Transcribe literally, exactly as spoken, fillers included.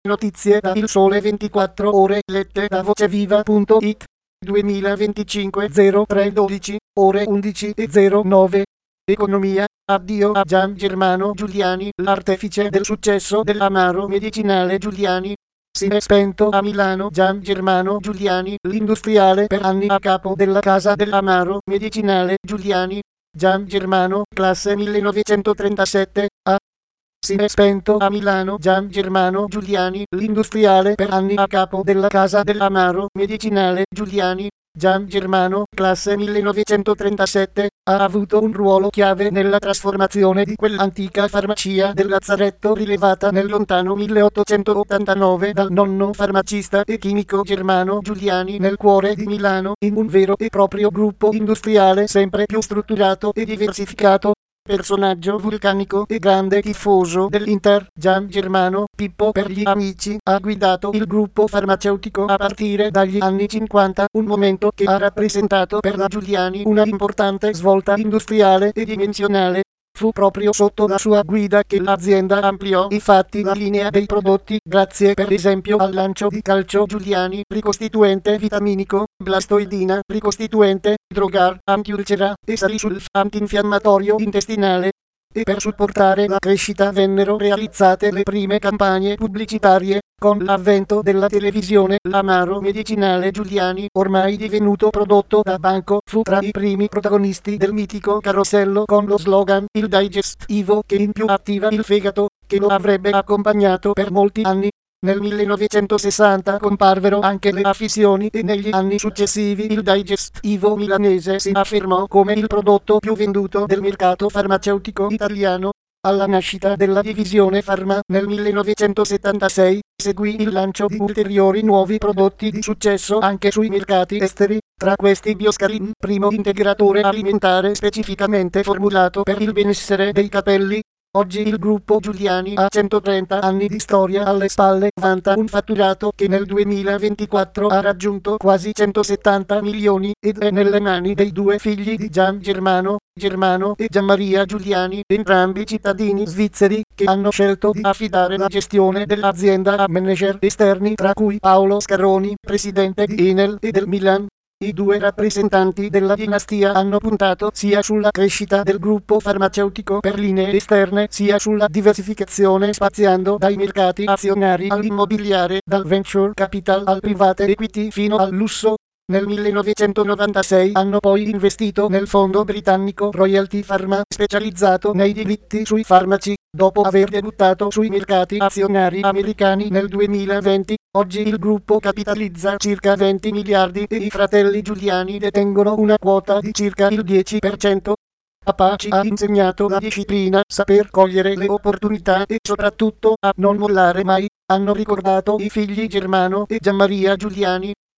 Notizie da Il Sole ventiquattro Ore lette da voceviva punto it duemilaventicinque zero tre dodici ore undici e zero nove. Economia. Addio a Gian Germano Giuliani, l'artefice del successo dell'amaro medicinale Giuliani. Si è spento a Milano Gian Germano Giuliani, l'industriale per anni a capo della casa dell'amaro medicinale Giuliani. Gian Germano, classe millenovecentotrentasette, A. Si è spento a Milano Gian Germano Giuliani, l'industriale per anni a capo della casa dell'amaro medicinale Giuliani. Gian Germano, classe millenovecentotrentasette, ha avuto un ruolo chiave nella trasformazione di quell'antica farmacia del Lazzaretto rilevata nel lontano milleottocentottantanove dal nonno farmacista e chimico Germano Giuliani nel cuore di Milano, in un vero e proprio gruppo industriale sempre più strutturato e diversificato. Personaggio vulcanico e grande tifoso dell'Inter, Gian Germano, Pippo per gli amici, ha guidato il gruppo farmaceutico a partire dagli anni cinquanta, un momento che ha rappresentato per la Giuliani una importante svolta industriale e dimensionale. Fu proprio sotto la sua guida che l'azienda ampliò infatti la linea dei prodotti, grazie per esempio al lancio di Calcio Giuliani, ricostituente vitaminico, Blastoidina, ricostituente, Drogar, antiulcera, e Salisulf, antinfiammatorio intestinale. E per supportare la crescita vennero realizzate le prime campagne pubblicitarie. Con l'avvento della televisione, l'amaro medicinale Giuliani, ormai divenuto prodotto da banco, fu tra i primi protagonisti del mitico carosello con lo slogan "Il digestivo che in più attiva il fegato", che lo avrebbe accompagnato per molti anni. Nel millenovecentosessanta comparvero anche le affissioni e negli anni successivi il digestivo milanese si affermò come il prodotto più venduto del mercato farmaceutico italiano. Alla nascita della divisione Pharma nel millenovecentosettantasei seguì il lancio di ulteriori nuovi prodotti di successo anche sui mercati esteri, tra questi Bioscarin, primo integratore alimentare specificamente formulato per il benessere dei capelli. Oggi il gruppo Giuliani ha centotrenta anni di storia alle spalle, vanta un fatturato che nel duemilaventiquattro ha raggiunto quasi centosettanta milioni ed è nelle mani dei due figli di Gian Germano, Germano e Gianmaria Giuliani, entrambi cittadini svizzeri, che hanno scelto di affidare la gestione dell'azienda a manager esterni tra cui Paolo Scaroni, presidente di Enel e del Milan. I due rappresentanti della dinastia hanno puntato sia sulla crescita del gruppo farmaceutico per linee esterne sia sulla diversificazione spaziando dai mercati azionari all'immobiliare, dal venture capital al private equity fino al lusso. Nel millenovecentonovantasei hanno poi investito nel fondo britannico Royalty Pharma, specializzato nei diritti sui farmaci, dopo aver debuttato sui mercati azionari americani nel duemilaventi. Oggi il gruppo capitalizza circa venti miliardi e i fratelli Giuliani detengono una quota di circa il dieci per cento. Papà ci ha insegnato la disciplina, saper cogliere le opportunità e soprattutto a non mollare mai, hanno ricordato i figli Germano e Gianmaria Giuliani.